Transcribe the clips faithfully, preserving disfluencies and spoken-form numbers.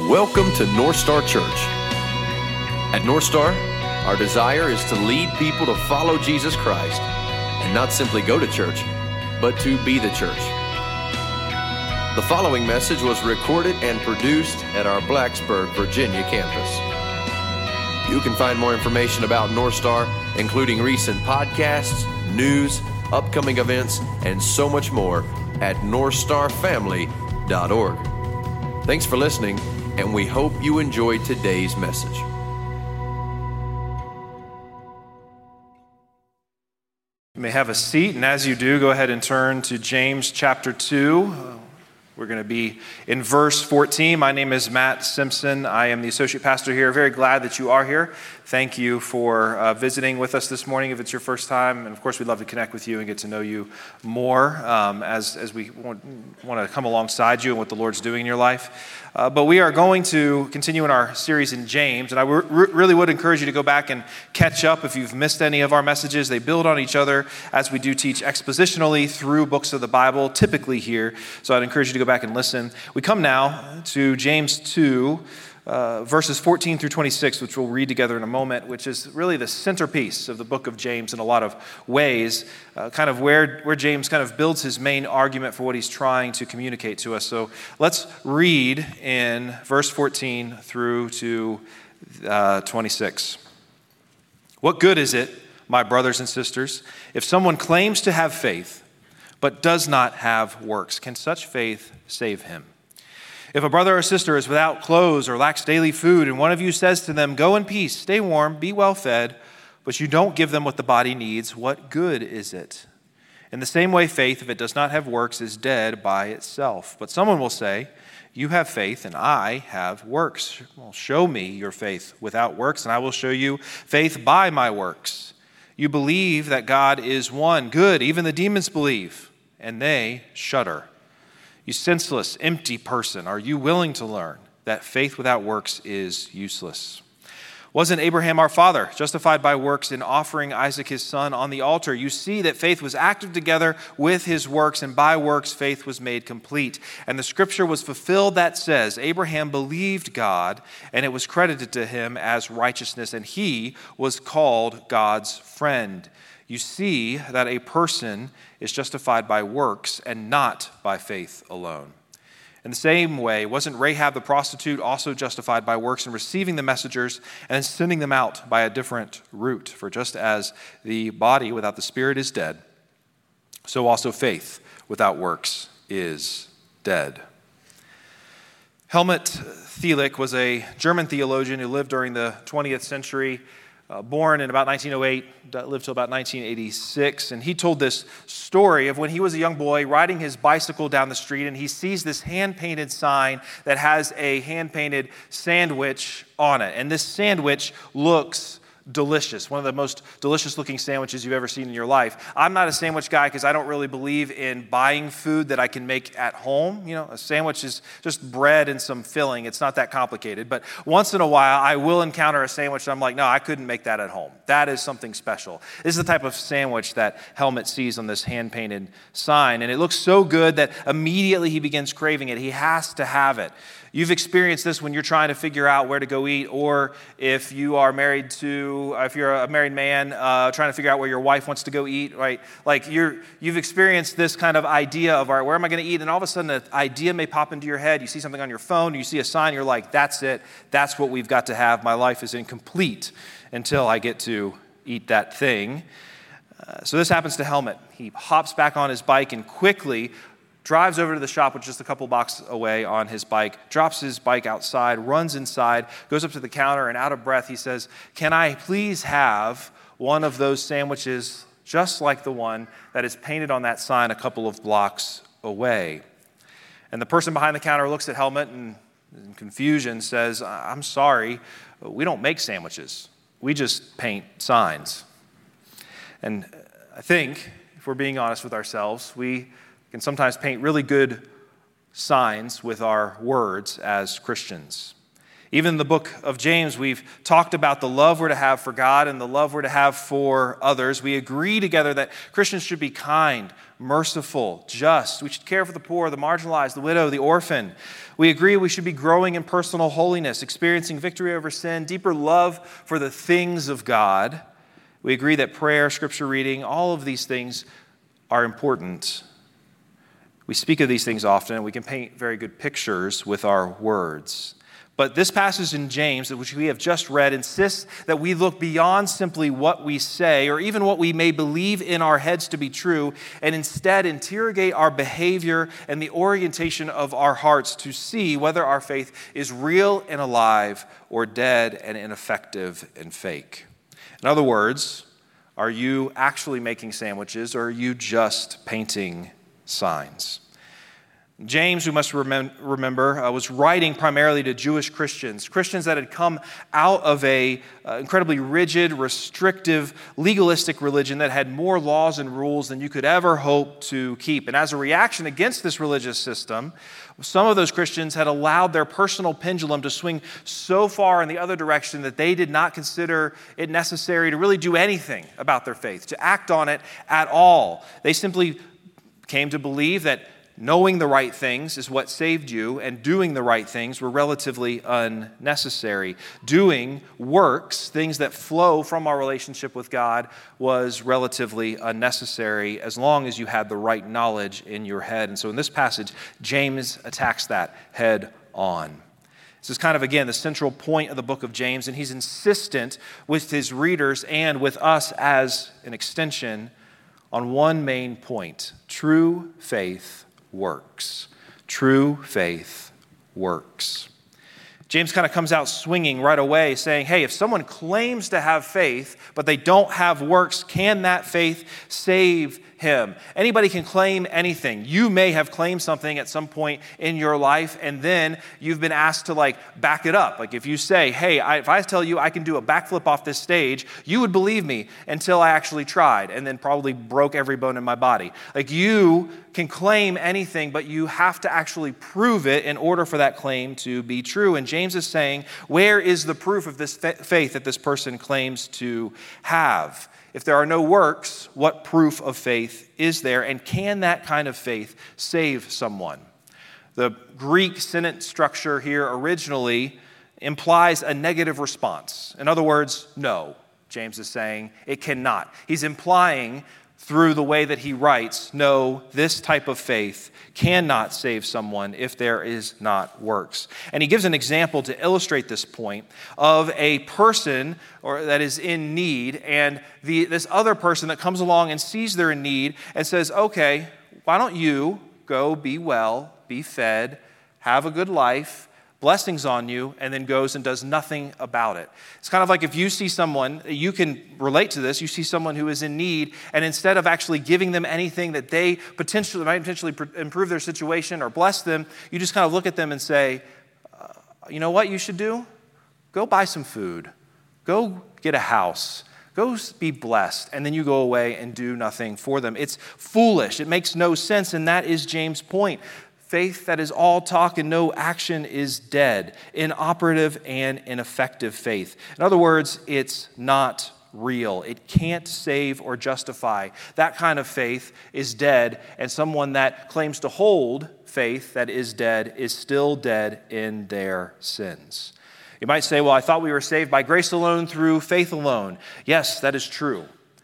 Welcome to North Star Church. At North Star, our desire is to lead people to follow Jesus Christ and not simply go to church, but to be the church. The following message was recorded and produced at our Blacksburg, Virginia campus. You can find more information about North Star, including recent podcasts, news, upcoming events, and so much more at north star family dot org. Thanks for listening, and we hope you enjoyed today's message. You may have a seat, and as you do, go ahead and turn to James chapter two. We're going to be in verse fourteen. My name is Matt Simpson. I am the associate pastor here. Very glad that you are here. Thank you for uh, visiting with us this morning if it's your first time. And of course, we'd love to connect with you and get to know you more um, as, as we want, want to come alongside you and what the Lord's doing in your life. Uh, but we are going to continue in our series in James. And I re- really would encourage you to go back and catch up if you've missed any of our messages. They build on each other as we do teach expositionally through books of the Bible, typically here. So I'd encourage you to go back and listen. We come now to James two, uh, verses fourteen through twenty-six, which we'll read together in a moment, which is really the centerpiece of the book of James in a lot of ways, uh, kind of where, where James kind of builds his main argument for what he's trying to communicate to us. So let's read in verse fourteen through to uh, twenty-six. What good is it, my brothers and sisters, if someone claims to have faith but does not have works? Can such faith save him? If a brother or sister is without clothes or lacks daily food, and one of you says to them, "Go in peace, stay warm, be well fed," but you don't give them what the body needs, what good is it? In the same way, faith, if it does not have works, is dead by itself. But someone will say, "You have faith, and I have works." Well, show me your faith without works, and I will show you faith by my works. You believe that God is one. Good, even the demons believe, and they shudder. You senseless, empty person, are you willing to learn that faith without works is useless? Wasn't Abraham our father justified by works in offering Isaac his son on the altar? You see that faith was active together with his works, and by works faith was made complete. And the scripture was fulfilled that says, Abraham believed God, and it was credited to him as righteousness, and he was called God's friend. You see that a person is justified by works and not by faith alone. In the same way, wasn't Rahab the prostitute also justified by works in receiving the messengers and sending them out by a different route? For just as the body without the spirit is dead, so also faith without works is dead. Helmut Thielicke was a German theologian who lived during the twentieth century. Uh, born in about nineteen oh eight, lived till about nineteen eighty-six, and he told this story of when he was a young boy riding his bicycle down the street, and he sees this hand-painted sign that has a hand-painted sandwich on it, and this sandwich looks delicious, one of the most delicious-looking sandwiches you've ever seen in your life. I'm not a sandwich guy because I don't really believe in buying food that I can make at home. You know, a sandwich is just bread and some filling. It's not that complicated. But once in a while, I will encounter a sandwich and I'm like, no, I couldn't make that at home. That is something special. This is the type of sandwich that Helmut sees on this hand-painted sign. And it looks so good that immediately he begins craving it. He has to have it. You've experienced this when you're trying to figure out where to go eat, or if you are married to, if you're a married man uh, trying to figure out where your wife wants to go eat, right? Like you're, you've experienced this kind of idea of, all right, where am I going to eat? And all of a sudden, an idea may pop into your head. You see something on your phone, you see a sign, you're like, that's it. That's what we've got to have. My life is incomplete until I get to eat that thing. Uh, so this happens to Helmut. He hops back on his bike and quickly drives over to the shop, which is just a couple blocks away on his bike, drops his bike outside, runs inside, goes up to the counter, and out of breath, he says, "Can I please have one of those sandwiches just like the one that is painted on that sign a couple of blocks away?" And the person behind the counter looks at Helmut and in confusion says, "I'm sorry, we don't make sandwiches. We just paint signs." And I think, if we're being honest with ourselves, we can sometimes paint really good signs with our words as Christians. Even in the book of James, we've talked about the love we're to have for God and the love we're to have for others. We agree together that Christians should be kind, merciful, just. We should care for the poor, the marginalized, the widow, the orphan. We agree we should be growing in personal holiness, experiencing victory over sin, deeper love for the things of God. We agree that prayer, scripture reading, all of these things are important. We speak of these things often, and we can paint very good pictures with our words. But this passage in James, which we have just read, insists that we look beyond simply what we say or even what we may believe in our heads to be true, and instead interrogate our behavior and the orientation of our hearts to see whether our faith is real and alive or dead and ineffective and fake. In other words, are you actually making sandwiches or are you just painting signs? James, we must remem- remember, uh, was writing primarily to Jewish Christians, Christians that had come out of a uh, incredibly rigid, restrictive, legalistic religion that had more laws and rules than you could ever hope to keep. And as a reaction against this religious system, some of those Christians had allowed their personal pendulum to swing so far in the other direction that they did not consider it necessary to really do anything about their faith, to act on it at all. They simply came to believe that knowing the right things is what saved you, and doing the right things were relatively unnecessary. Doing works, things that flow from our relationship with God, was relatively unnecessary as long as you had the right knowledge in your head. And so in this passage, James attacks that head on. This is kind of, again, the central point of the book of James, and he's insistent with his readers and with us as an extension on one main point: true faith works. True faith works. James kind of comes out swinging right away saying, hey, if someone claims to have faith, but they don't have works, can that faith save him? Anybody can claim anything. You may have claimed something at some point in your life, and then you've been asked to like back it up. Like if you say, hey, I, if I tell you I can do a backflip off this stage, you would believe me until I actually tried and then probably broke every bone in my body. Like you can claim anything, but you have to actually prove it in order for that claim to be true. And James is saying, where is the proof of this faith that this person claims to have? If there are no works, what proof of faith is there? And can that kind of faith save someone? The Greek sentence structure here originally implies a negative response. In other words, no, James is saying it cannot. He's implying through the way that he writes, no, this type of faith cannot save someone if there is not works. And he gives an example to illustrate this point of a person or that is in need, and the, this other person that comes along and sees they're in need and says, okay, why don't you go be well, be fed, have a good life, blessings on you, and then goes and does nothing about it. It's kind of like if you see someone, you can relate to this, you see someone who is in need, and instead of actually giving them anything that they potentially might potentially improve their situation or bless them, you just kind of look at them and say, uh, you know what you should do? Go buy some food. Go get a house. Go be blessed, and then you go away and do nothing for them. It's foolish. It makes no sense, and that is James' point. Faith that is all talk and no action is dead, inoperative and ineffective faith. In other words, it's not real. It can't save or justify. That kind of faith is dead, and someone that claims to hold faith that is dead is still dead in their sins. You might say, well, I thought we were saved by grace alone through faith alone. Yes, that is true.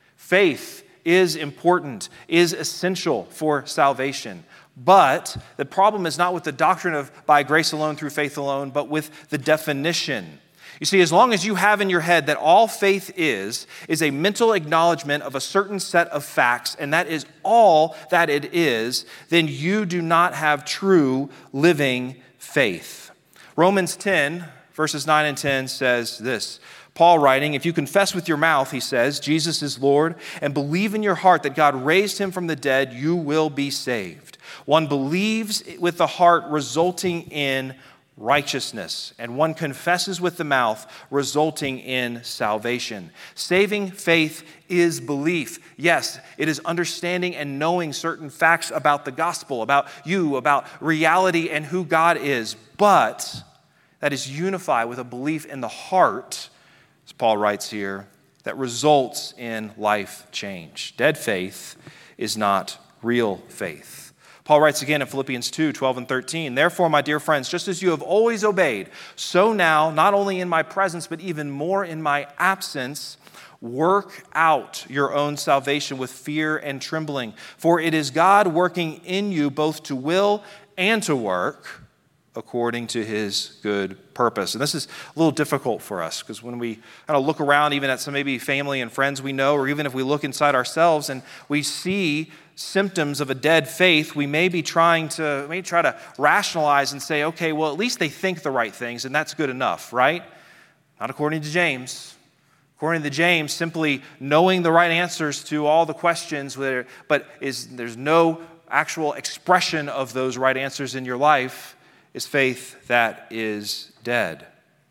Faith is important, is essential for salvation. But the problem is not with the doctrine of by grace alone through faith alone, but with the definition. You see, as long as you have in your head that all faith is, is a mental acknowledgement of a certain set of facts, and that is all that it is, then you do not have true living faith. Romans ten, verses nine and ten says this. Paul writing, if you confess with your mouth, he says, Jesus is Lord, and believe in your heart that God raised him from the dead, you will be saved. One believes with the heart, resulting in righteousness, and one confesses with the mouth, resulting in salvation. Saving faith is belief. Yes, it is understanding and knowing certain facts about the gospel, about you, about reality and who God is, but that is unified with a belief in the heart, as Paul writes here, that results in life change. Dead faith is not real faith. Paul writes again in Philippians two, twelve and thirteen, "Therefore, my dear friends, just as you have always obeyed, so now, not only in my presence, but even more in my absence, work out your own salvation with fear and trembling. For it is God working in you both to will and to work according to his good purpose." And this is a little difficult for us because when we kind of look around, even at some maybe family and friends we know, or even if we look inside ourselves and we see symptoms of a dead faith, we may be trying to, may try to rationalize and say, okay, well, at least they think the right things, and that's good enough, right? Not according to James. According to James, simply knowing the right answers to all the questions, but is there's no actual expression of those right answers in your life, is faith that is dead.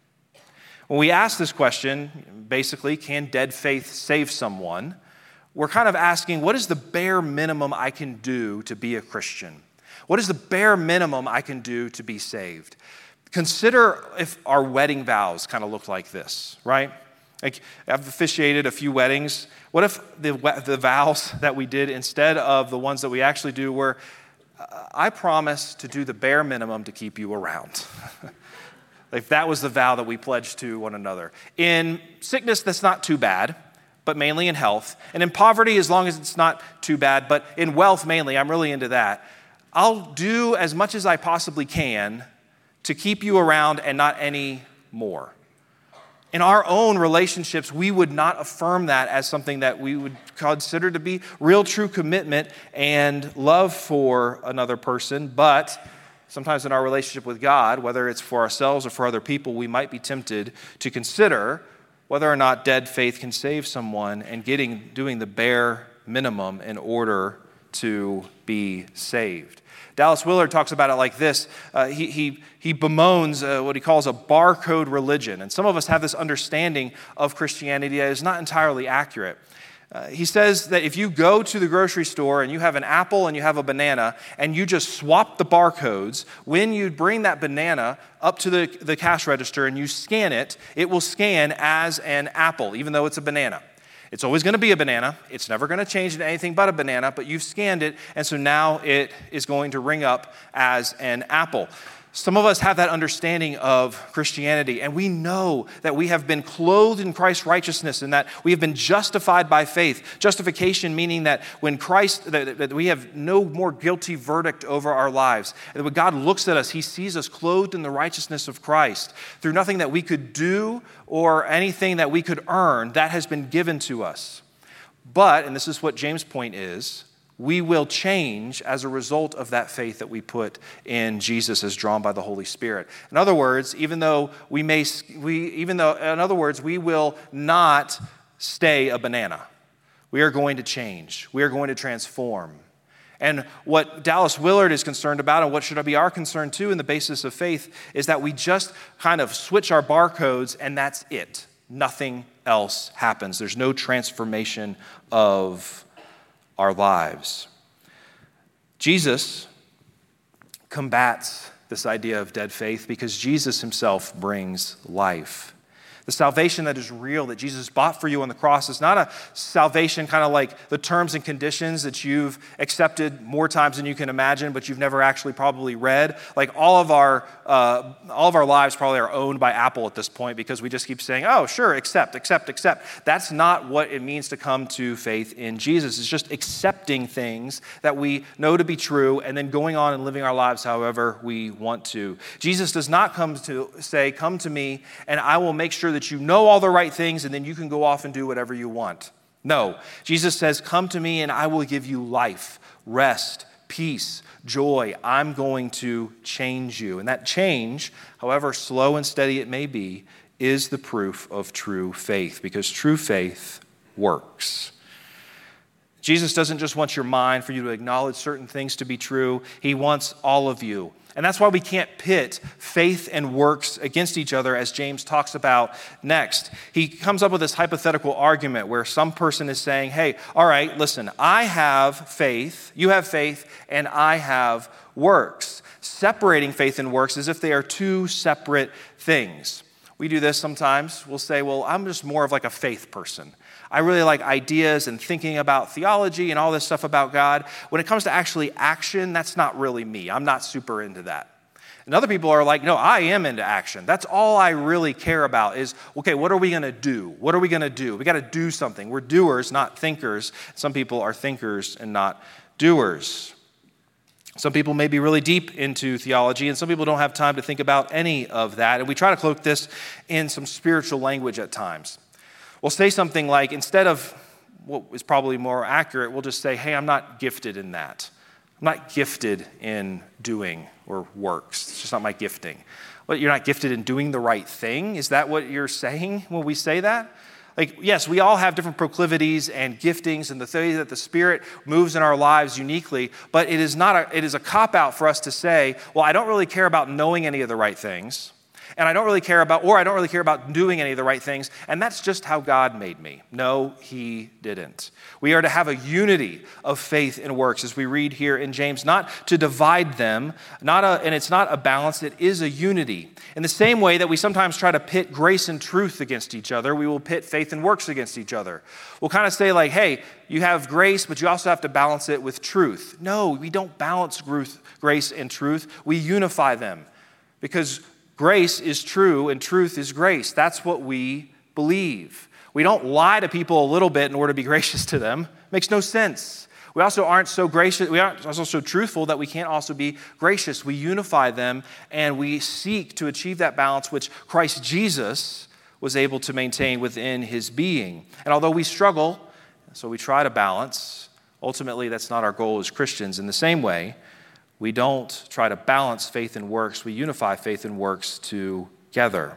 When we ask this question, basically, can dead faith save someone? We're kind of asking, what is the bare minimum I can do to be a Christian? What is the bare minimum I can do to be saved? Consider if our wedding vows kind of look like this, right? Like, I've officiated a few weddings. What if the, the vows that we did instead of the ones that we actually do were, I promise to do the bare minimum to keep you around. Like that was the vow that we pledged to one another. In sickness, that's not too bad, but mainly in health. And in poverty, as long as it's not too bad, but in wealth mainly, I'm really into that. I'll do as much as I possibly can to keep you around and not any more. In our own relationships, we would not affirm that as something that we would consider to be real true commitment and love for another person. But sometimes in our relationship with God, whether it's for ourselves or for other people, we might be tempted to consider whether or not dead faith can save someone and getting doing the bare minimum in order to be saved. Dallas Willard talks about it like this. Uh, he, he, he bemoans uh, what he calls a barcode religion. And some of us have this understanding of Christianity that is not entirely accurate. Uh, he says that if you go to the grocery store and you have an apple and you have a banana and you just swap the barcodes, when you bring that banana up to the, the cash register and you scan it, it will scan as an apple, even though it's a banana. It's always going to be a banana. It's never going to change into anything but a banana, but you've scanned it, and so now it is going to ring up as an apple. Some of us have that understanding of Christianity, and we know that we have been clothed in Christ's righteousness and that we have been justified by faith. Justification meaning that when Christ, that, that we have no more guilty verdict over our lives. And when God looks at us, he sees us clothed in the righteousness of Christ through nothing that we could do or anything that we could earn. That has been given to us. But, and this is what James' point is, we will change as a result of that faith that we put in Jesus as drawn by the Holy Spirit. In other words, even though we may, we, even though, in other words, we will not stay a banana. We are going to change. We are going to transform. And what Dallas Willard is concerned about, and what should be our concern too in the basis of faith, is that we just kind of switch our barcodes and that's it. Nothing else happens. There's no transformation of our lives. Jesus combats this idea of dead faith because Jesus himself brings life. The salvation that is real, that Jesus bought for you on the cross, is not a salvation kind of like the terms and conditions that you've accepted more times than you can imagine, but you've never actually probably read. Like all of our uh, all of our lives probably are owned by Apple at this point because we just keep saying, oh, sure, accept, accept, accept. That's not what it means to come to faith in Jesus. It's just accepting things that we know to be true and then going on and living our lives however we want to. Jesus does not come to say, come to me and I will make sure that you know all the right things and then you can go off and do whatever you want. No, Jesus says, come to me and I will give you life, rest, peace, joy. I'm going to change you. And that change, however slow and steady it may be, is the proof of true faith because true faith works. Jesus doesn't just want your mind for you to acknowledge certain things to be true. He wants all of you. And that's why we can't pit faith and works against each other, as James talks about next. He comes up with this hypothetical argument where some person is saying, hey, all right, listen, I have faith, you have faith, and I have works. separating faith and works as if they are two separate things. We do this sometimes. We'll say, well, I'm just more of like a faith person. I really like ideas and thinking about theology and all this stuff about God. When it comes to actually action, that's not really me. I'm not super into that. And other people are like, no, I am into action. That's all I really care about is, okay, what are we going to do? What are we going to do? We got to do something. We're doers, not thinkers. Some people are thinkers and not doers. Some people may be really deep into theology, and some people don't have time to think about any of that. And we try to cloak this in some spiritual language at times. We'll say something like, instead of what is probably more accurate, we'll just say, hey, I'm not gifted in that. I'm not gifted in doing or works. It's just not my gifting. But you're not gifted in doing the right thing? Is that what you're saying when we say that? Like, yes, we all have different proclivities and giftings and the way that the Spirit moves in our lives uniquely, but it is not a, it is a cop-out for us to say, well, I don't really care about knowing any of the right things, and I don't really care about, or I don't really care about doing any of the right things, and that's just how God made me. No, he didn't. We are to have a unity of faith and works, as we read here in James, not to divide them, not a, and it's not a balance, it is a unity. In the same way that we sometimes try to pit grace and truth against each other, we will pit faith and works against each other. We'll kind of say like, hey, you have grace, but you also have to balance it with truth. No, we don't balance grace and truth. We unify them because grace is true and truth is grace. That's what we believe. We don't lie to people a little bit in order to be gracious to them. It makes no sense. We also aren't so gracious, we aren't also so truthful that we can't also be gracious. We unify them and we seek to achieve that balance which Christ Jesus was able to maintain within his being. And although we struggle, so we try to balance, ultimately that's not our goal as Christians. In the same way, we don't try to balance faith and works, we unify faith and works together.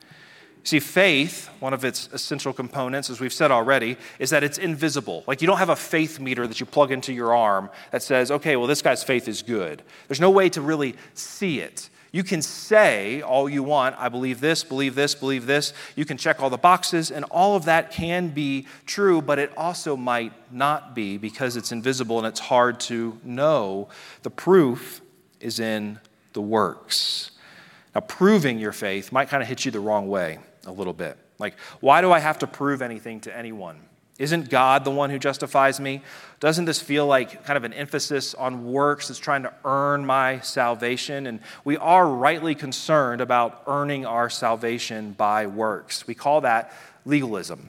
See, faith, one of its essential components, as we've said already, is that it's invisible. Like you don't have a faith meter that you plug into your arm that says, okay, well, this guy's faith is good. There's no way to really see it. You can say all you want, I believe this, believe this, believe this. You can check all the boxes, and all of that can be true, but it also might not be because it's invisible and it's hard to know. The proof is in the works. Now, proving your faith might kind of hit you the wrong way a little bit. Like, why do I have to prove anything to anyone? Isn't God the one who justifies me? Doesn't this feel like kind of an emphasis on works that's trying to earn my salvation? And we are rightly concerned about earning our salvation by works. We call that legalism.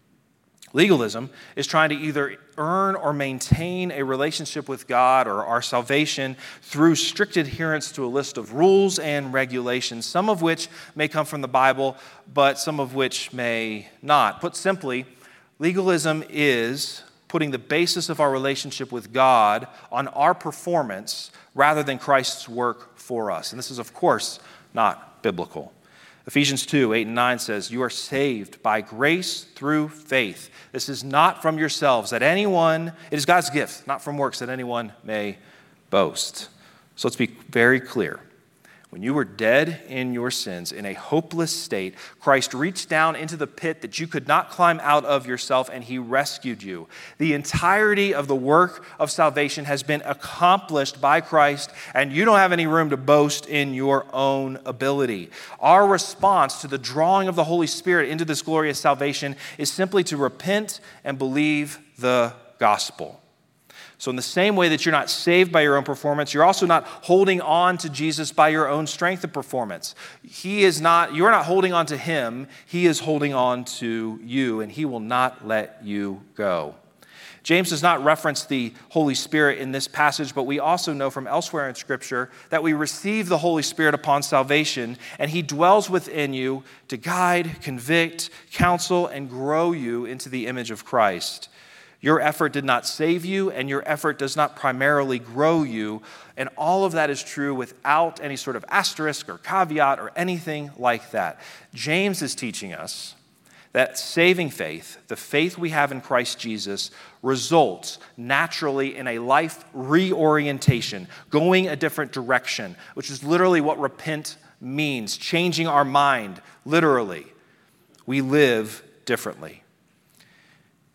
Legalism is trying to either earn or maintain a relationship with God or our salvation through strict adherence to a list of rules and regulations, some of which may come from the Bible, but some of which may not. Put simply, legalism is putting the basis of our relationship with God on our performance rather than Christ's work for us. And this is, of course, not biblical. Ephesians two, eight and nine says, you are saved by grace through faith. This is not from yourselves, that anyone, it is God's gift, not from works that anyone may boast. So let's be very clear. When you were dead in your sins, in a hopeless state, Christ reached down into the pit that you could not climb out of yourself, and he rescued you. The entirety of the work of salvation has been accomplished by Christ, and you don't have any room to boast in your own ability. Our response to the drawing of the Holy Spirit into this glorious salvation is simply to repent and believe the gospel. So in the same way that you're not saved by your own performance, you're also not holding on to Jesus by your own strength of performance. He is not, you're not holding on to him, he is holding on to you, and he will not let you go. James does not reference the Holy Spirit in this passage, but we also know from elsewhere in Scripture that we receive the Holy Spirit upon salvation, and he dwells within you to guide, convict, counsel, and grow you into the image of Christ. Your effort did not save you, and your effort does not primarily grow you. And all of that is true without any sort of asterisk or caveat or anything like that. James is teaching us that saving faith, the faith we have in Christ Jesus, results naturally in a life reorientation, going a different direction, which is literally what repent means, changing our mind, literally. We live differently.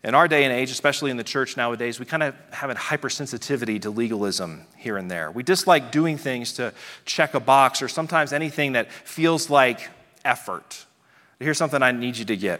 In our day and age, especially in the church nowadays, we kind of have a hypersensitivity to legalism here and there. We dislike doing things to check a box or sometimes anything that feels like effort. Here's something I need you to get.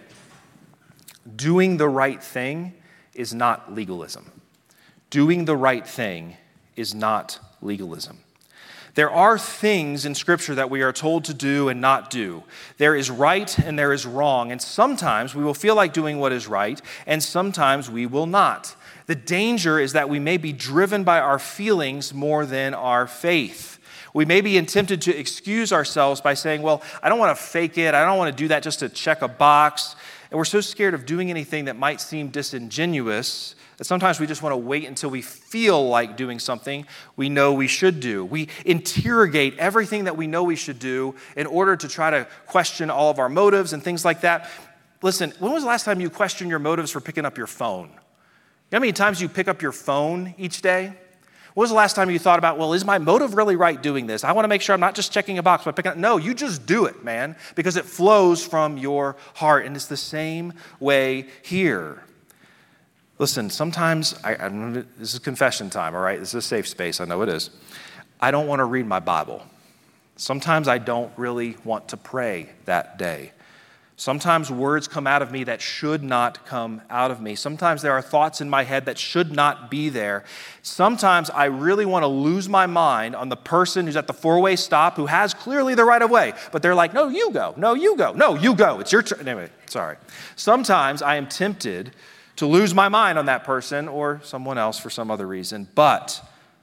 Doing the right thing is not legalism. Doing the right thing is not legalism. There are things in Scripture that we are told to do and not do. There is right and there is wrong, and sometimes we will feel like doing what is right, and sometimes we will not. The danger is that we may be driven by our feelings more than our faith. We may be tempted to excuse ourselves by saying, well, I don't want to fake it. I don't want to do that just to check a box. And we're so scared of doing anything that might seem disingenuous that sometimes we just want to wait until we feel like doing something we know we should do. We interrogate everything that we know we should do in order to try to question all of our motives and things like that. Listen, when was the last time you questioned your motives for picking up your phone? You know how many times you pick up your phone each day? When was the last time you thought about, well, is my motive really right doing this? I want to make sure I'm not just checking a box by picking up. No, you just do it, man, because it flows from your heart. And it's the same way here. Listen, sometimes, I, I, this is confession time, all right? This is a safe space, I know it is. I don't want to read my Bible. Sometimes I don't really want to pray that day. Sometimes words come out of me that should not come out of me. Sometimes there are thoughts in my head that should not be there. Sometimes I really want to lose my mind on the person who's at the four-way stop who has clearly the right of way, but they're like, no, you go, no, you go, no, you go, it's your turn. Anyway, sorry. Sometimes I am tempted to lose my mind on that person or someone else for some other reason. But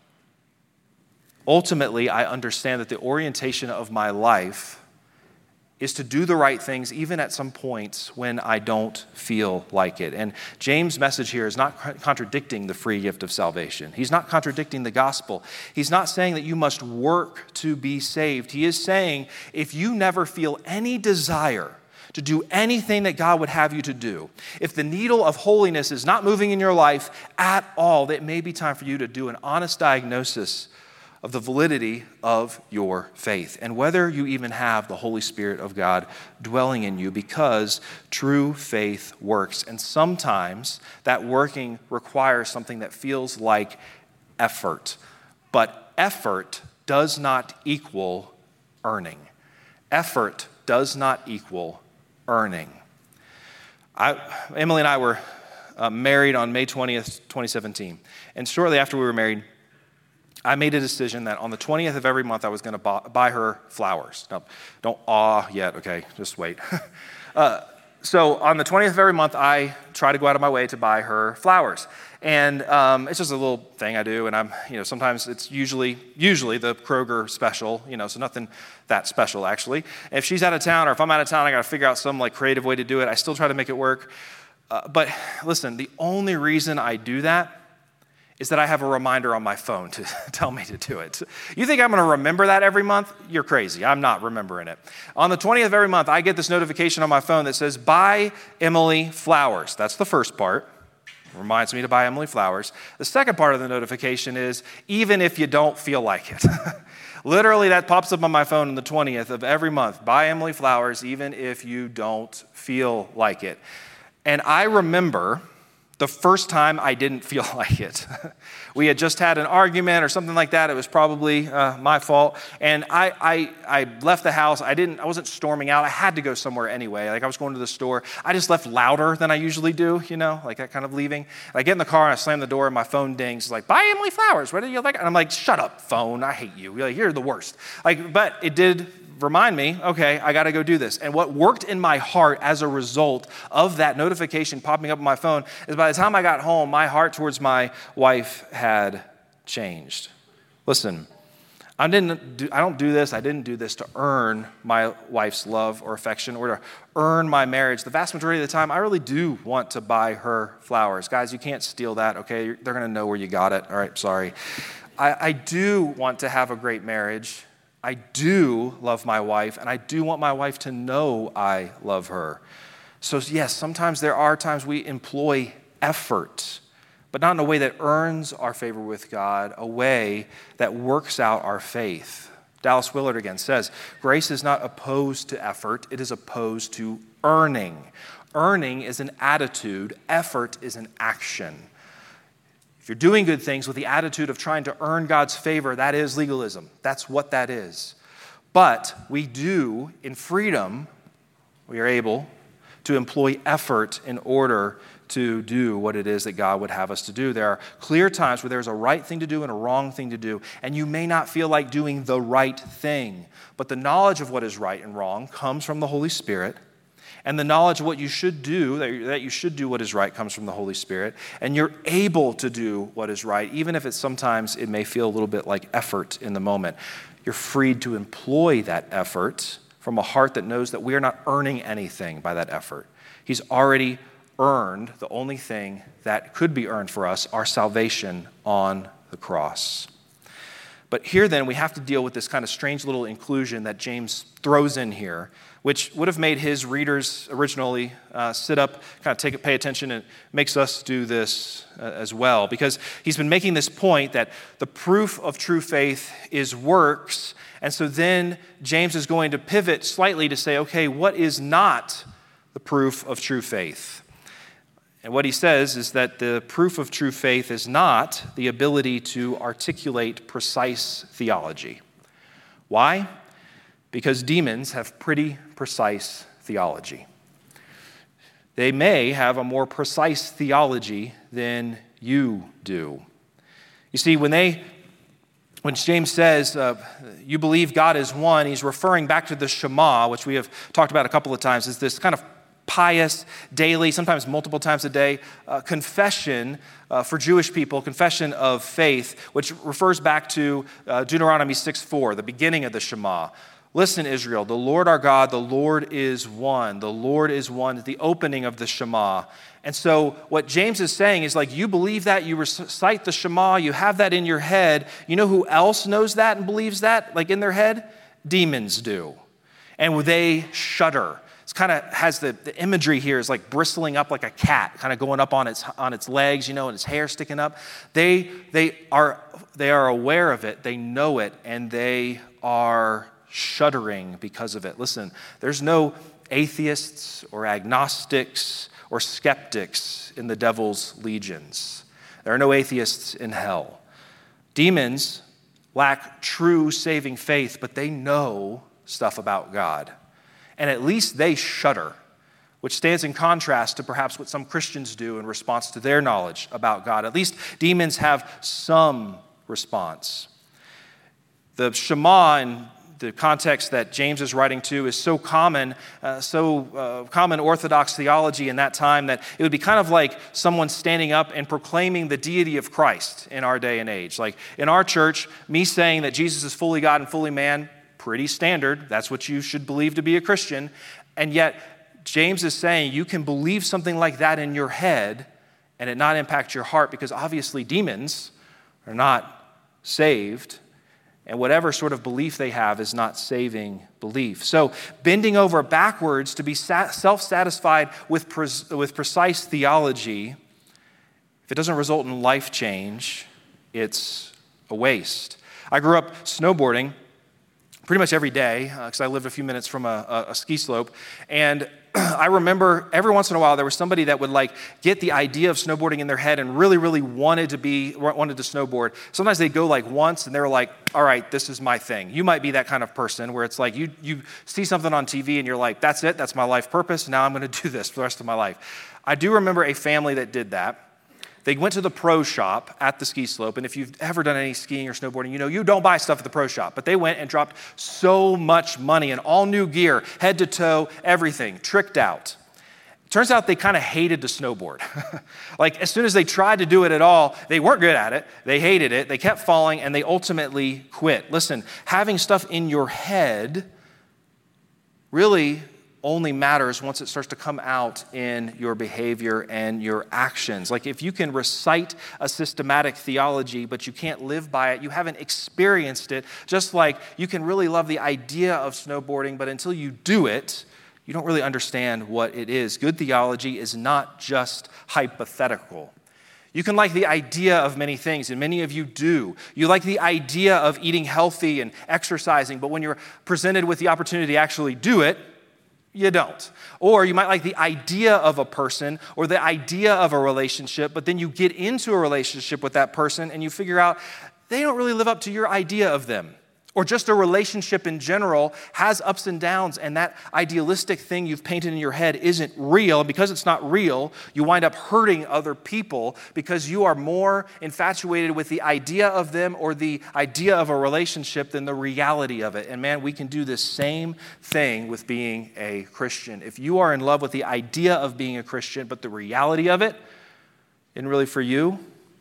ultimately, I understand that the orientation of my life is to do the right things even at some points when I don't feel like it. And James' message here is not contradicting the free gift of salvation. He's not contradicting the gospel. He's not saying that you must work to be saved. He is saying if you never feel any desire to do anything that God would have you to do, if the needle of holiness is not moving in your life at all, that it may be time for you to do an honest diagnosis of the validity of your faith and whether you even have the Holy Spirit of God dwelling in you, because true faith works. And sometimes that working requires something that feels like effort, but effort does not equal earning. Effort does not equal earning. I, Emily and I were uh, married on May twentieth, twenty seventeen. And shortly after we were married, I made a decision that on the twentieth of every month I was going to buy, buy her flowers. Now, don't awe yet, okay? Just wait. uh, so on the twentieth of every month, I try to go out of my way to buy her flowers. And um, it's just a little thing I do, and I'm, you know, sometimes it's usually, usually the Kroger special, you know, so nothing that special, actually. If she's out of town, or if I'm out of town, I got to figure out some, like, creative way to do it. I still try to make it work. Uh, but listen, the only reason I do that is that I have a reminder on my phone to tell me to do it. You think I'm going to remember that every month? You're crazy. I'm not remembering it. On the twentieth of every month, I get this notification on my phone that says, buy Emily flowers. That's the first part. Reminds me to buy Emily flowers. The second part of the notification is, even if you don't feel like it. Literally, that pops up on my phone on the twentieth of every month. Buy Emily flowers, even if you don't feel like it. And I remember the first time I didn't feel like it. We had just had an argument or something like that. It was probably uh, my fault. And I, I I left the house. I didn't. I wasn't storming out. I had to go somewhere anyway. Like I was going to the store. I just left louder than I usually do, you know, like that kind of leaving. And I get in the car and I slam the door and my phone dings. It's like, buy Emily flowers. What do you like? And I'm like, shut up, phone. I hate you. You're, like, you're the worst. Like, but it did remind me, okay, I got to go do this. And what worked in my heart as a result of that notification popping up on my phone is by the time I got home, my heart towards my wife had changed. Listen, I didn't do, I don't do this. I didn't do this to earn my wife's love or affection or to earn my marriage. The vast majority of the time, I really do want to buy her flowers. Guys, you can't steal that, okay? They're going to know where you got it. All right, sorry. I, I do want to have a great marriage. I do love my wife, and I do want my wife to know I love her. So yes, sometimes there are times we employ effort, but not in a way that earns our favor with God, a way that works out our faith. Dallas Willard again says, grace is not opposed to effort, it is opposed to earning. Earning is an attitude, effort is an action. If you're doing good things with the attitude of trying to earn God's favor, that is legalism. That's what that is. But we do, in freedom, we are able to employ effort in order to do what it is that God would have us to do. There are clear times where there's a right thing to do and a wrong thing to do, and you may not feel like doing the right thing. But the knowledge of what is right and wrong comes from the Holy Spirit, and the knowledge of what you should do, that you should do what is right, comes from the Holy Spirit, and you're able to do what is right, even if it's sometimes it may feel a little bit like effort in the moment. You're freed to employ that effort from a heart that knows that we are not earning anything by that effort. He's already earned the only thing that could be earned for us, our salvation on the cross. But here then we have to deal with this kind of strange little inclusion that James throws in here, which would have made his readers originally uh, sit up, kind of take it, pay attention, and makes us do this uh, as well. Because he's been making this point that the proof of true faith is works. And so then James is going to pivot slightly to say, okay, what is not the proof of true faith? And what he says is that the proof of true faith is not the ability to articulate precise theology. Why? Because demons have pretty precise theology. They may have a more precise theology than you do. You see, when they, when James says, uh, you believe God is one, he's referring back to the Shema, which we have talked about a couple of times, is this kind of pious, daily, sometimes multiple times a day, uh, confession uh, for Jewish people, confession of faith, which refers back to uh, Deuteronomy six four, the beginning of the Shema. Listen, Israel, the Lord our God, the Lord is one. The Lord is one, the opening of the Shema. And so what James is saying is like, you believe that, you recite the Shema, you have that in your head. You know who else knows that and believes that, like in their head? Demons do. And they shudder. It's kind of has the, the imagery here is like bristling up like a cat, kind of going up on its on its legs, you know, and its hair sticking up. They they are they are aware of it, they know it, and they are shuddering because of it. Listen, there's no atheists or agnostics or skeptics in the devil's legions. There are no atheists in hell. Demons lack true saving faith, but they know stuff about God. And at least they shudder, which stands in contrast to perhaps what some Christians do in response to their knowledge about God. At least demons have some response. The Shema in the context that James is writing to is so common, uh, so uh, common Orthodox theology in that time that it would be kind of like someone standing up and proclaiming the deity of Christ in our day and age. Like in our church, me saying that Jesus is fully God and fully man, pretty standard. That's what you should believe to be a Christian. And yet, James is saying you can believe something like that in your head and it not impact your heart because obviously demons are not saved. And whatever sort of belief they have is not saving belief. So bending over backwards to be self-satisfied with, pre- with precise theology, if it doesn't result in life change, it's a waste. I grew up snowboarding pretty much every day because uh, I lived a few minutes from a, a, a ski slope. And I remember every once in a while there was somebody that would like get the idea of snowboarding in their head and really, really wanted to be wanted to snowboard. Sometimes they'd go like once and they were like, all right, this is my thing. You might be that kind of person where it's like you you see something on T V and you're like, that's it, that's my life purpose. Now I'm going to do this for the rest of my life. I do remember a family that did that. They went to the pro shop at the ski slope, and if you've ever done any skiing or snowboarding, you know you don't buy stuff at the pro shop, but they went and dropped so much money in all new gear, head to toe, everything, tricked out. Turns out they kind of hated to snowboard. Like as soon as they tried to do it at all, they weren't good at it, they hated it, they kept falling, and they ultimately quit. Listen, having stuff in your head really only matters once it starts to come out in your behavior and your actions. Like if you can recite a systematic theology, but you can't live by it, you haven't experienced it, just like you can really love the idea of snowboarding, but until you do it, you don't really understand what it is. Good theology is not just hypothetical. You can like the idea of many things, and many of you do. You like the idea of eating healthy and exercising, but when you're presented with the opportunity to actually do it, you don't. Or you might like the idea of a person or the idea of a relationship, but then you get into a relationship with that person and you figure out they don't really live up to your idea of them. Or just a relationship in general has ups and downs, and that idealistic thing you've painted in your head isn't real. And because it's not real, you wind up hurting other people because you are more infatuated with the idea of them or the idea of a relationship than the reality of it. And man, we can do this same thing with being a Christian. If you are in love with the idea of being a Christian, but the reality of it isn't really for you,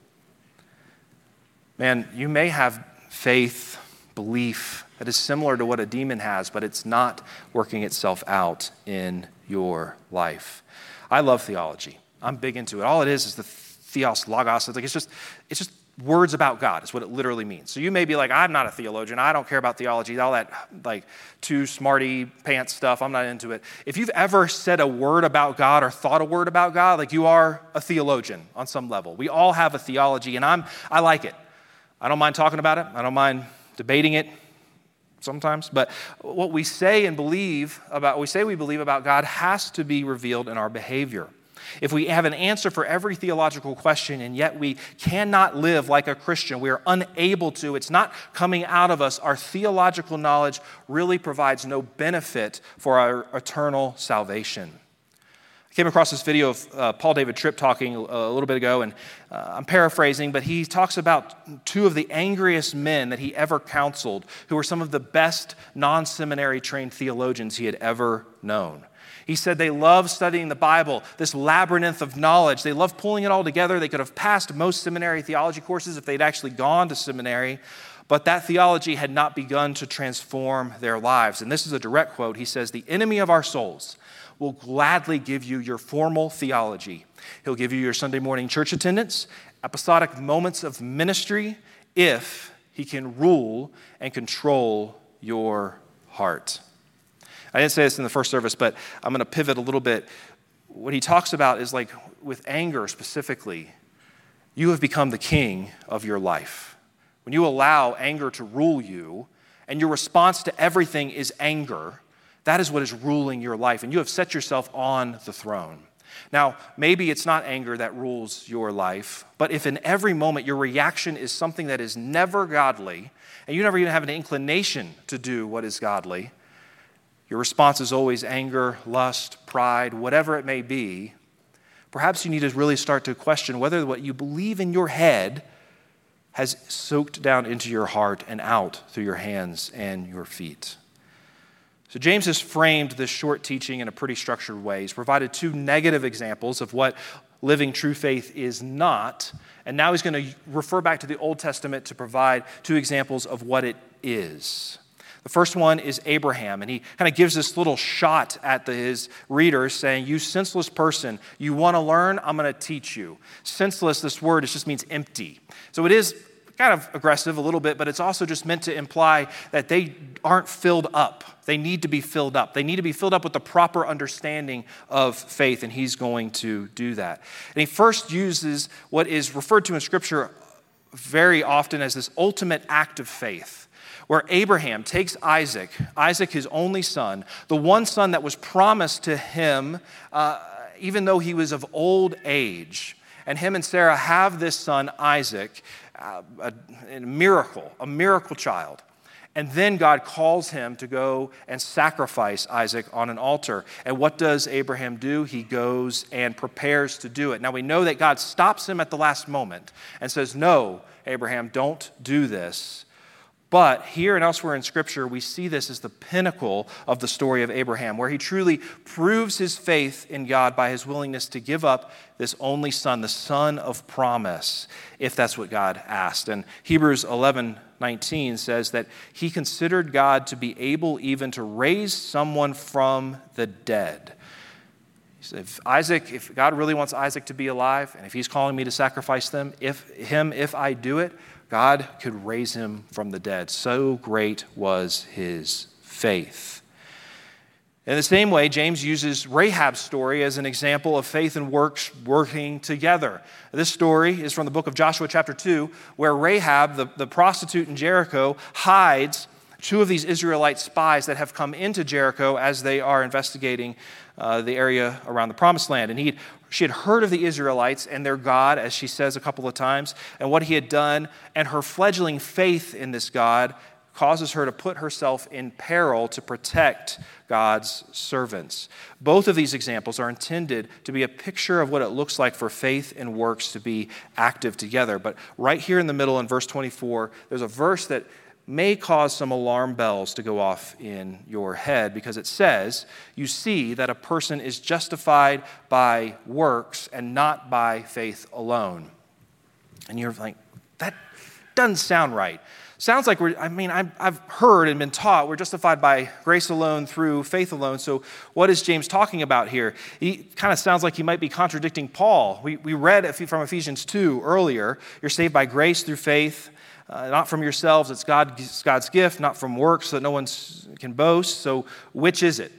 man, you may have faith, belief that is similar to what a demon has, but it's not working itself out in your life. I love theology. I'm big into it. All it is is the theos, logos. It's like it's just it's just words about God is what it literally means. So you may be like, I'm not a theologian. I don't care about theology. All that like too smarty pants stuff. I'm not into it. If you've ever said a word about God or thought a word about God, like you are a theologian on some level. We all have a theology, and I'm I like it. I don't mind talking about it. I don't mind debating it sometimes, but what we say and believe about, we say we believe about God has to be revealed in our behavior. If we have an answer for every theological question and yet we cannot live like a Christian, we are unable to, it's not coming out of us, our theological knowledge really provides no benefit for our eternal salvation. I came across this video of uh, Paul David Tripp talking a, a little bit ago, and uh, I'm paraphrasing, but he talks about two of the angriest men that he ever counseled, who were some of the best non-seminary trained theologians he had ever known. He said they love studying the Bible, this labyrinth of knowledge. They love pulling it all together. They could have passed most seminary theology courses if they'd actually gone to seminary, but that theology had not begun to transform their lives. And this is a direct quote. He says, "The enemy of our souls will gladly give you your formal theology. He'll give you your Sunday morning church attendance, episodic moments of ministry, if he can rule and control your heart." I didn't say this in the first service, but I'm going to pivot a little bit. What he talks about is like with anger specifically, you have become the king of your life. When you allow anger to rule you and your response to everything is anger, that is what is ruling your life, and you have set yourself on the throne. Now, maybe it's not anger that rules your life, but if in every moment your reaction is something that is never godly, and you never even have an inclination to do what is godly, your response is always anger, lust, pride, whatever it may be, perhaps you need to really start to question whether what you believe in your head has soaked down into your heart and out through your hands and your feet. So James has framed this short teaching in a pretty structured way. He's provided two negative examples of what living true faith is not, and now he's going to refer back to the Old Testament to provide two examples of what it is. The first one is Abraham, and he kind of gives this little shot at the, his readers saying, you senseless person, you want to learn? I'm going to teach you. Senseless, this word, it just means empty. So it is kind of aggressive a little bit, but it's also just meant to imply that they aren't filled up. They need to be filled up. They need to be filled up with the proper understanding of faith, and he's going to do that. And he first uses what is referred to in Scripture very often as this ultimate act of faith, where Abraham takes Isaac, Isaac his only son, the one son that was promised to him uh, even though he was of old age, and him and Sarah have this son, Isaac, uh, a, a miracle, a miracle child. And then God calls him to go and sacrifice Isaac on an altar. And what does Abraham do? He goes and prepares to do it. Now we know that God stops him at the last moment and says, no, Abraham, don't do this. But here and elsewhere in Scripture, we see this as the pinnacle of the story of Abraham, where he truly proves his faith in God by his willingness to give up this only son, the son of promise, if that's what God asked. And Hebrews eleven nineteen says that he considered God to be able even to raise someone from the dead. He said, if Isaac, if God really wants Isaac to be alive, and if he's calling me to sacrifice them, if him, if I do it, God could raise him from the dead. So great was his faith. In the same way, James uses Rahab's story as an example of faith and works working together. This story is from the book of Joshua chapter two, where Rahab, the, the prostitute in Jericho, hides two of these Israelite spies that have come into Jericho as they are investigating uh, the area around the Promised Land. And he she had heard of the Israelites and their God, as she says a couple of times, and what he had done, and her fledgling faith in this God causes her to put herself in peril to protect God's servants. Both of these examples are intended to be a picture of what it looks like for faith and works to be active together. But right here in the middle in verse twenty-four, there's a verse that may cause some alarm bells to go off in your head, because it says, you see that a person is justified by works and not by faith alone. And you're like, that doesn't sound right. Sounds like we're, I mean, I've heard and been taught we're justified by grace alone through faith alone. So what is James talking about here? He kind of sounds like he might be contradicting Paul. We, we read from Ephesians two earlier, you're saved by grace through faith, uh, not from yourselves. It's God, it's God's gift, not from works so that no one can boast. So which is it?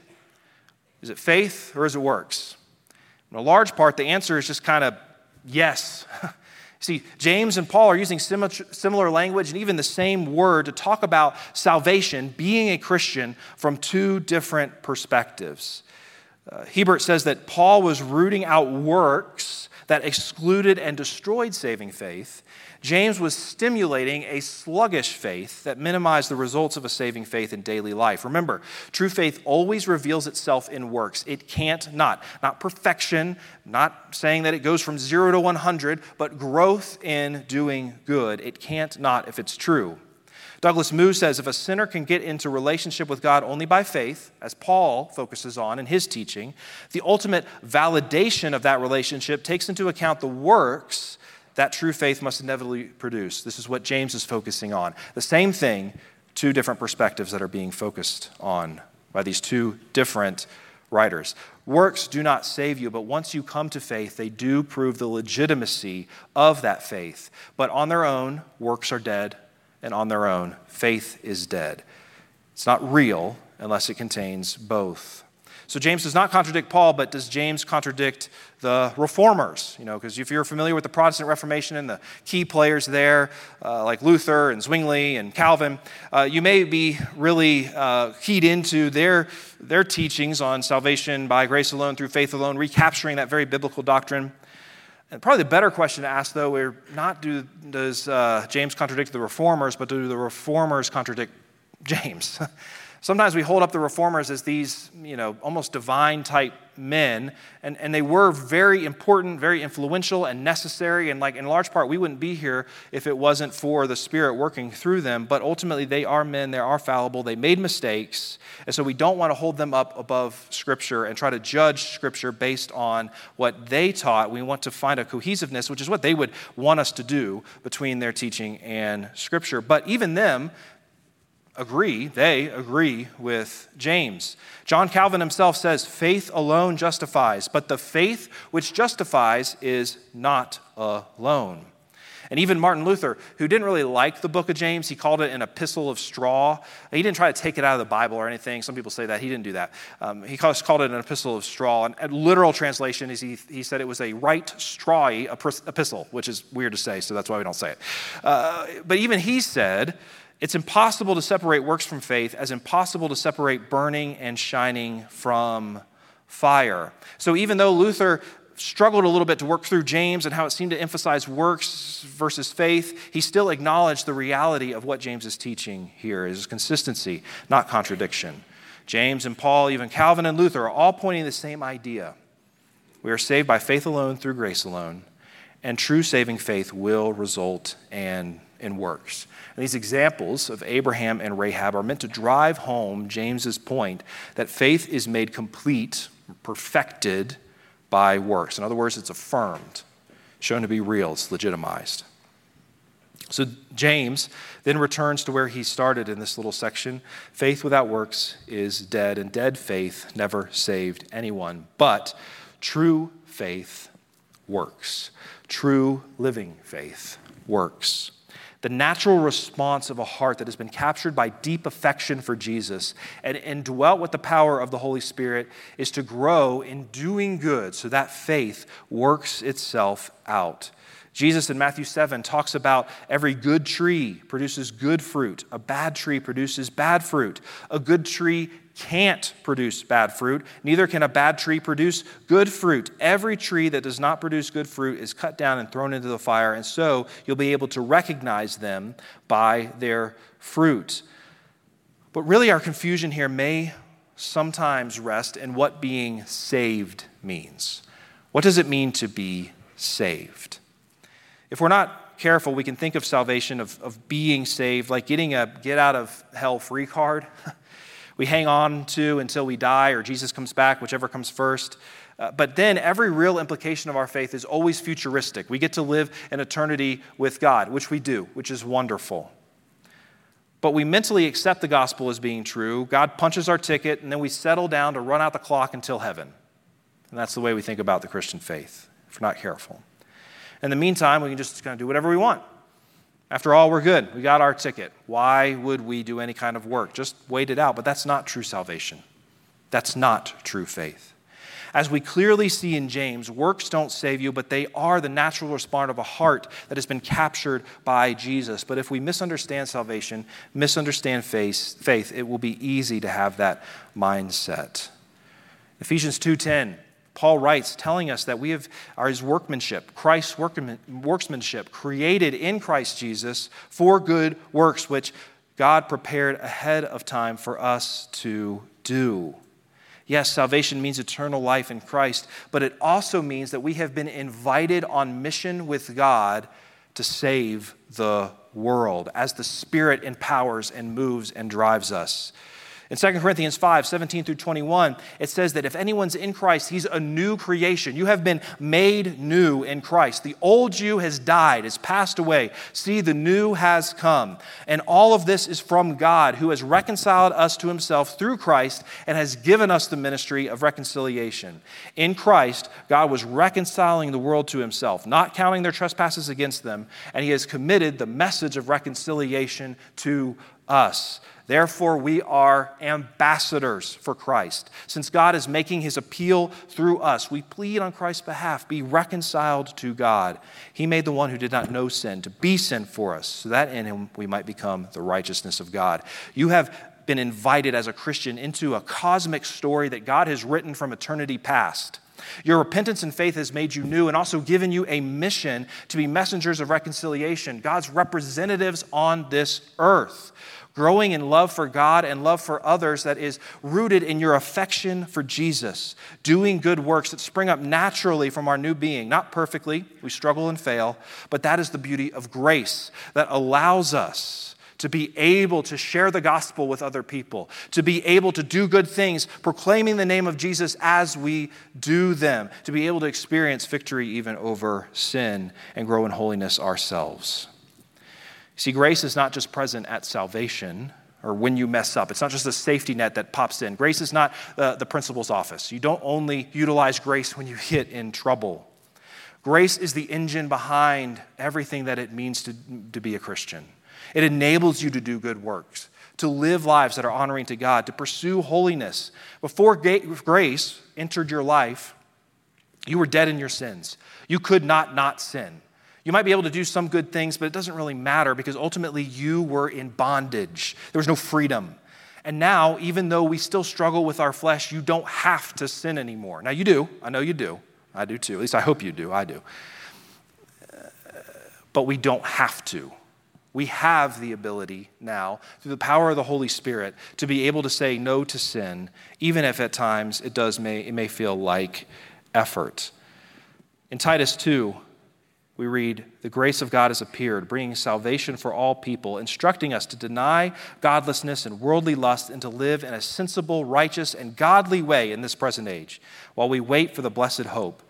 Is it faith or is it works? In a large part, the answer is just kind of yes. See, James and Paul are using similar language and even the same word to talk about salvation, being a Christian, from two different perspectives. Uh, Hebert says that Paul was rooting out works that excluded and destroyed saving faith. James was stimulating a sluggish faith that minimized the results of a saving faith in daily life. Remember, true faith always reveals itself in works. It can't not. Not perfection, not saying that it goes from zero to one hundred, but growth in doing good. It can't not if it's true. Douglas Moo says if a sinner can get into relationship with God only by faith, as Paul focuses on in his teaching, the ultimate validation of that relationship takes into account the works that true faith must inevitably produce. This is what James is focusing on. The same thing, two different perspectives that are being focused on by these two different writers. Works do not save you, but once you come to faith, they do prove the legitimacy of that faith. But on their own, works are dead, and on their own, faith is dead. It's not real unless it contains both. So James does not contradict Paul, but does James contradict the reformers? You know, because if you're familiar with the Protestant Reformation and the key players there, uh, like Luther and Zwingli and Calvin, uh, you may be really uh, keyed into their, their teachings on salvation by grace alone, through faith alone, recapturing that very biblical doctrine. And probably the better question to ask, though, is not do, does uh, James contradict the reformers, but do the reformers contradict James? Sometimes we hold up the reformers as these, you know, almost divine type men, and, and they were very important, very influential and necessary, and like in large part we wouldn't be here if it wasn't for the Spirit working through them, but ultimately they are men, they are fallible, they made mistakes, and so we don't want to hold them up above Scripture and try to judge Scripture based on what they taught. We want to find a cohesiveness, which is what they would want us to do between their teaching and Scripture. But even them, agree, they agree with James. John Calvin himself says, faith alone justifies, but the faith which justifies is not alone. And even Martin Luther, who didn't really like the book of James, he called it an epistle of straw. He didn't try to take it out of the Bible or anything. Some people say that. He didn't do that. Um, he called it an epistle of straw. And a literal translation is he, he said it was a right strawy epistle, which is weird to say, so that's why we don't say it. Uh, but even he said, it's impossible to separate works from faith, as impossible to separate burning and shining from fire. So even though Luther struggled a little bit to work through James and how it seemed to emphasize works versus faith, he still acknowledged the reality of what James is teaching here is consistency, not contradiction. James and Paul, even Calvin and Luther are all pointing to the same idea. We are saved by faith alone through grace alone, and true saving faith will result in, in works. And these examples of Abraham and Rahab are meant to drive home James's point that faith is made complete, perfected by works. In other words, it's affirmed, shown to be real, it's legitimized. So James then returns to where he started in this little section. Faith without works is dead, and dead faith never saved anyone. But true faith works. True living faith works. The natural response of a heart that has been captured by deep affection for Jesus and indwelt with the power of the Holy Spirit is to grow in doing good so that faith works itself out. Jesus in Matthew seven talks about every good tree produces good fruit. A bad tree produces bad fruit. A good tree can't produce bad fruit. Neither can a bad tree produce good fruit. Every tree that does not produce good fruit is cut down and thrown into the fire, and so you'll be able to recognize them by their fruit. But really our confusion here may sometimes rest in what being saved means. What does it mean to be saved? If we're not careful, we can think of salvation, of, of being saved, like getting a get out of hell free card. We hang on to until we die or Jesus comes back, whichever comes first. Uh, but then every real implication of our faith is always futuristic. We get to live an eternity with God, which we do, which is wonderful. But we mentally accept the gospel as being true. God punches our ticket, and then we settle down to run out the clock until heaven. And that's the way we think about the Christian faith, if we're not careful. In the meantime, we can just kind of do whatever we want. After all, we're good. We got our ticket. Why would we do any kind of work? Just wait it out. But that's not true salvation. That's not true faith. As we clearly see in James, works don't save you, but they are the natural response of a heart that has been captured by Jesus. But if we misunderstand salvation, misunderstand faith, faith, it will be easy to have that mindset. Ephesians two ten. Paul writes, telling us that we have are his workmanship, Christ's workmanship, created in Christ Jesus for good works, which God prepared ahead of time for us to do. Yes, salvation means eternal life in Christ, but it also means that we have been invited on mission with God to save the world as the Spirit empowers and moves and drives us. In Second Corinthians five, seventeen through twenty-one, it says that if anyone's in Christ, he's a new creation. You have been made new in Christ. The old you has died, has passed away. See, the new has come. And all of this is from God, who has reconciled us to himself through Christ and has given us the ministry of reconciliation. In Christ, God was reconciling the world to himself, not counting their trespasses against them, and he has committed the message of reconciliation to us. Therefore, we are ambassadors for Christ. Since God is making his appeal through us, we plead on Christ's behalf, be reconciled to God. He made the one who did not know sin to be sin for us, so that in him we might become the righteousness of God. You have been invited as a Christian into a cosmic story that God has written from eternity past. Your repentance and faith has made you new and also given you a mission to be messengers of reconciliation, God's representatives on this earth. Growing in love for God and love for others that is rooted in your affection for Jesus. Doing good works that spring up naturally from our new being. Not perfectly, we struggle and fail, but that is the beauty of grace that allows us to be able to share the gospel with other people, to be able to do good things, proclaiming the name of Jesus as we do them, to be able to experience victory even over sin and grow in holiness ourselves. See, grace is not just present at salvation or when you mess up. It's not just a safety net that pops in. Grace is not uh, the principal's office. You don't only utilize grace when you get in trouble. Grace is the engine behind everything that it means to, to be a Christian. It enables you to do good works, to live lives that are honoring to God, to pursue holiness. Before grace entered your life, you were dead in your sins. You could not not sin. You might be able to do some good things, but it doesn't really matter because ultimately you were in bondage. There was no freedom. And now, even though we still struggle with our flesh, you don't have to sin anymore. Now you do. I know you do. I do too. At least I hope you do. I do. But we don't have to. We have the ability now, through the power of the Holy Spirit, to be able to say no to sin, even if at times it does may it may feel like effort. In Titus two, we read, the grace of God has appeared, bringing salvation for all people, instructing us to deny godlessness and worldly lust and to live in a sensible, righteous, and godly way in this present age, while we wait for the blessed hope,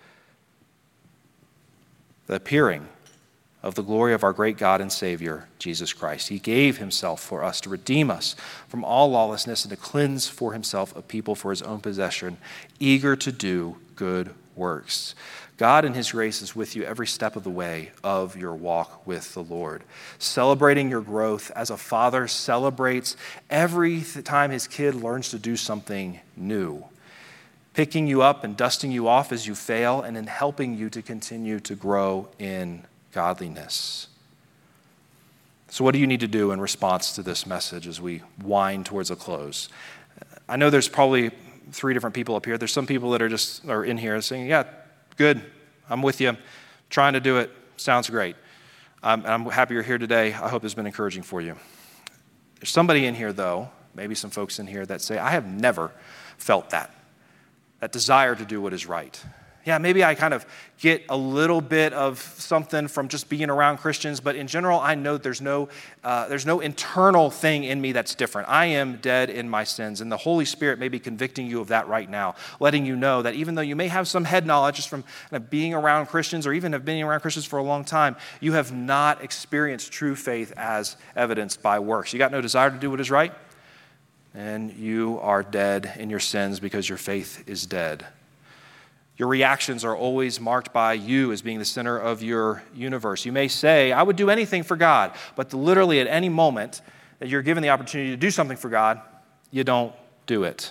the appearing of the glory of our great God and Savior, Jesus Christ. He gave himself for us to redeem us from all lawlessness and to cleanse for himself a people for his own possession, eager to do good works. God in his grace is with you every step of the way of your walk with the Lord, celebrating your growth as a father celebrates every time his kid learns to do something new, picking you up and dusting you off as you fail, and in helping you to continue to grow in godliness. So what do you need to do in response to this message as we wind towards a close? I know there's probably three different people up here. There's some people that are just are in here saying, yeah, good, I'm with you, trying to do it, sounds great. Um, I'm happy you're here today. I hope it's been encouraging for you. There's somebody in here, though, maybe some folks in here that say, I have never felt that, that desire to do what is right. Yeah, maybe I kind of get a little bit of something from just being around Christians, but in general, I know there's no uh, there's no internal thing in me that's different. I am dead in my sins, and the Holy Spirit may be convicting you of that right now, letting you know that even though you may have some head knowledge just from kind of being around Christians or even have been around Christians for a long time, you have not experienced true faith as evidenced by works. You got no desire to do what is right, and you are dead in your sins because your faith is dead. Your reactions are always marked by you as being the center of your universe. You may say, I would do anything for God, but literally at any moment that you're given the opportunity to do something for God, you don't do it.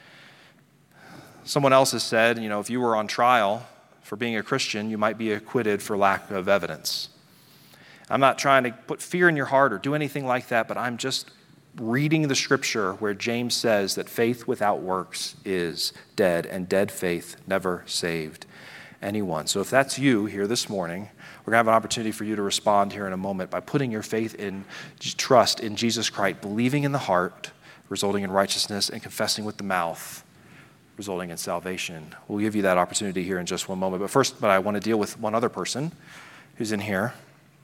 Someone else has said, you know, if you were on trial for being a Christian, you might be acquitted for lack of evidence. I'm not trying to put fear in your heart or do anything like that, but I'm just reading the scripture where James says that faith without works is dead, and dead faith never saved anyone. So if that's you here this morning, we're going to have an opportunity for you to respond here in a moment by putting your faith in trust in Jesus Christ, believing in the heart, resulting in righteousness, and confessing with the mouth, resulting in salvation. We'll give you that opportunity here in just one moment. But first, but I want to deal with one other person who's in here.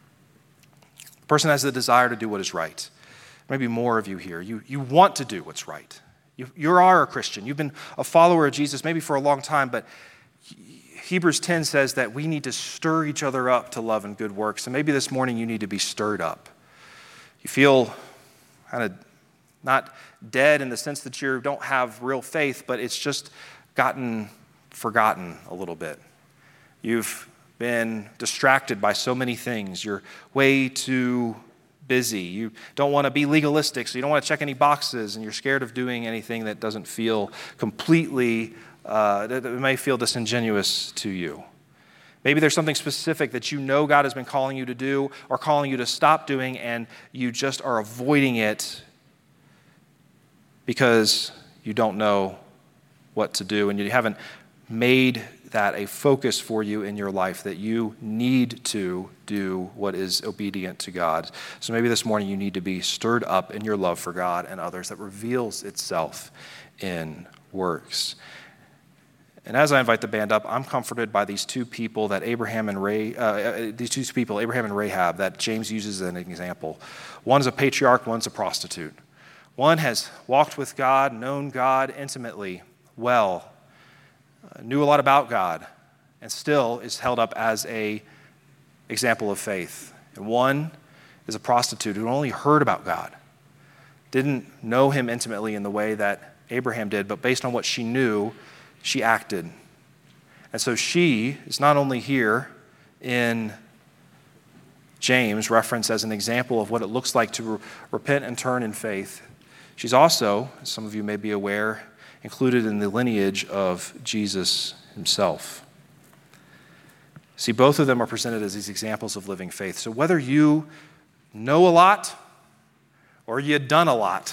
The person has the desire to do what is right. Maybe more of you here. You, you want to do what's right. You, you are a Christian. You've been a follower of Jesus maybe for a long time, but Hebrews ten says that we need to stir each other up to love and good works. So maybe this morning you need to be stirred up. You feel kind of not dead in the sense that you don't have real faith, but it's just gotten forgotten a little bit. You've been distracted by so many things. You're way too busy. You don't want to be legalistic, so you don't want to check any boxes, and you're scared of doing anything that doesn't feel completely, uh, that may feel disingenuous to you. Maybe there's something specific that you know God has been calling you to do or calling you to stop doing, and you just are avoiding it because you don't know what to do, and you haven't made that a focus for you in your life, that you need to do what is obedient to God. So maybe this morning you need to be stirred up in your love for God and others that reveals itself in works. And as I invite the band up, I'm comforted by these two people that Abraham and Ray, uh, these two people, Abraham and Rahab, that James uses as an example. One's a patriarch, one's a prostitute. One has walked with God, known God intimately, well, Uh, knew a lot about God, and still is held up as a example of faith. And one is a prostitute who only heard about God, didn't know him intimately in the way that Abraham did, but based on what she knew, she acted. And so she is not only here in James referenced as an example of what it looks like to re- repent and turn in faith. She's also, as some of you may be aware, included in the lineage of Jesus himself. See, both of them are presented as these examples of living faith. So whether you know a lot or you've done a lot,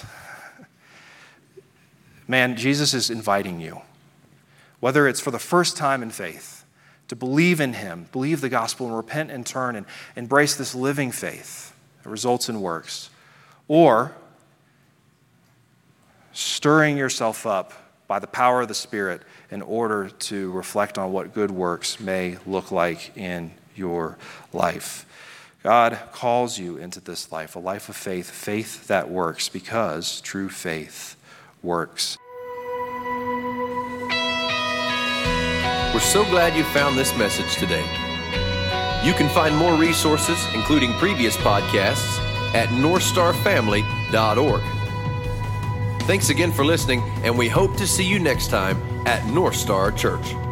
man, Jesus is inviting you, whether it's for the first time in faith, to believe in him, believe the gospel, and repent and turn and embrace this living faith that results in works, or stirring yourself up by the power of the Spirit in order to reflect on what good works may look like in your life. God calls you into this life, a life of faith, faith that works, because true faith works. We're so glad you found this message today. You can find more resources, including previous podcasts, at north star family dot org. Thanks again for listening, and we hope to see you next time at North Star Church.